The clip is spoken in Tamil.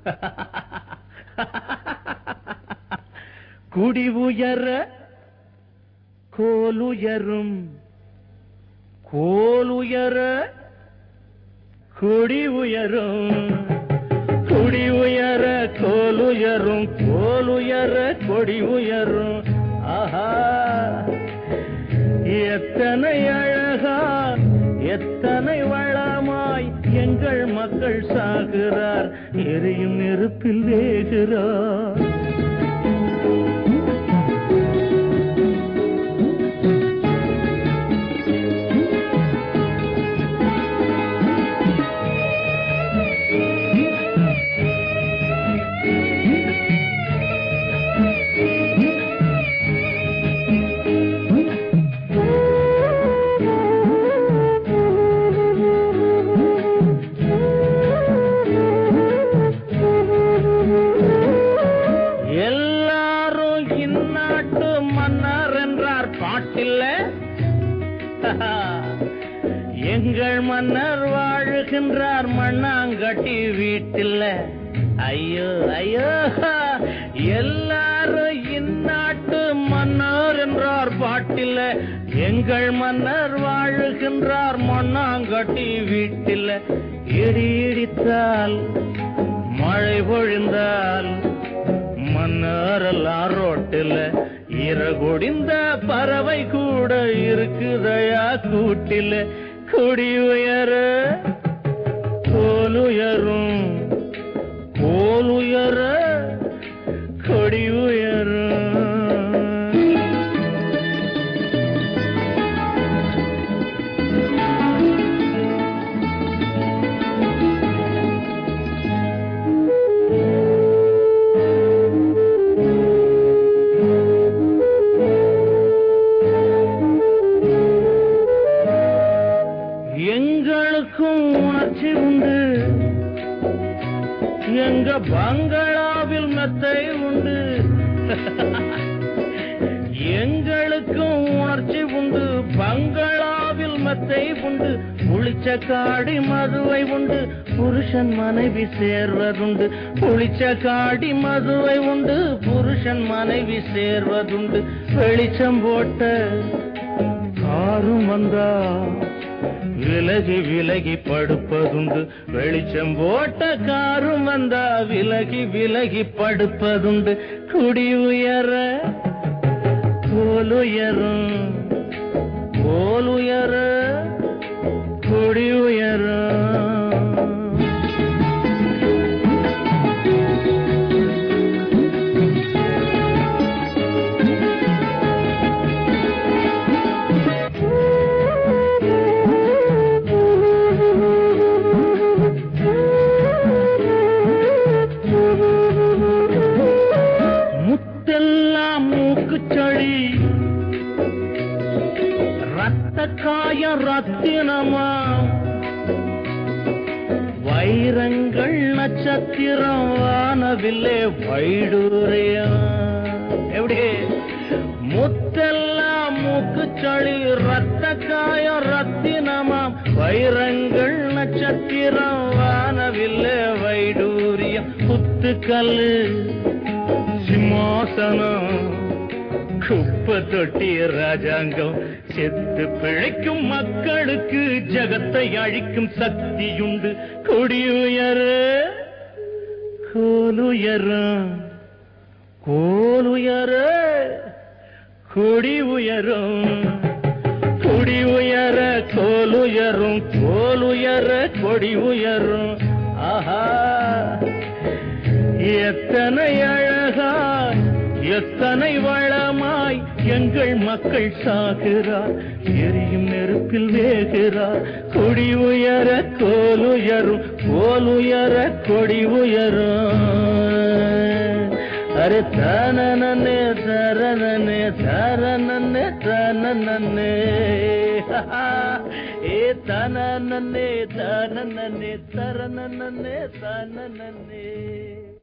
குடி உயர கோலுயரும், கோலுயர குடி உயரும், குடி உயர கோலுயரும், கோலுயர கொடி உயரும். ஆஹா, எத்தனை அழகா எத்தனை வளமாய் எங்கள் மக்கள் சாகிறார், எரியும் நெருப்பில் வேகிறார். எங்கள் மன்னர் வாழுகின்றார் மண்ணாங்கட்டி வீட்டில். ஐயோ ஐயோ, எல்லாரும் இந்நாட்டு மன்னர் என்றார் பாட்டில். எங்கள் மன்னர் வாழுகின்றார் மண்ணாங்கட்டி வீட்டில். இடி இடித்தால் மழை பொழிந்தால் மன்னரெல்லாம் ரோட்டில். இறகுடிந்த பறவை கூட இருக்குதையா கூட்டில். குடி உயர கோலுயரும், கோலுயர கொடி உயரும். எங்களுக்கும் உணர்ச்சி உண்டு, எங்க பங்களாவில் மெத்தை உண்டு. எங்களுக்கும் உணர்ச்சி உண்டு, பங்களாவில் மெத்தை உண்டு. புளிச்ச காடி மதுவை உண்டு, புருஷன் மனைவி சேர்வதுண்டு. புளிச்ச காடி மதுவை உண்டு, புருஷன் மனைவி சேர்வதுண்டு. வெளிச்சம் போட்ட காரும் வந்தா விலகி விலகி படுப்பதுண்டு. வெளிச்சம் போட்ட காரும் வந்தா விலகி விலகி படுப்பதுண்டு. குடி உயர கோலுயரும், கோலுயர குடி உயரும். மூக்குச்சளி ரத்த காயம் ரத்தினமா, வைரங்கள் நட்சத்திரம் வானவில்லே வைடூரியம். எப்படி முத்தெல்லாம் மூக்குச்சளி ரத்த காயம் ரத்தினமா, வைரங்கள் நட்சத்திரம் வானவில்லே வைடூரியம். குத்துக்கல்லு சிம்மாசனம் குப்பை தொட்டி ராஜாங்கம். செத்து பிழைக்கும் மக்களுக்கு ஜகத்தை அழிக்கும் சக்தியுண்டு. கொடி உயர கோலுயரும், கோலுயர கொடி உயரும். கொடி உயர கோலுயரும், கோலுயர கொடி உயரும். ஆஹா, எத்தனை அழகாய் எத்தனை வளமாய் எங்கள் மக்கள் சாகிறார், எரியும் நெருப்பில் வேகிறார். கொடி உயர கோலுயரும், கோலுயர கொடி உயரும். அரே தனனே தரனே தரனே தனனே, ஏ தனனே தனனே தரனே தனனே.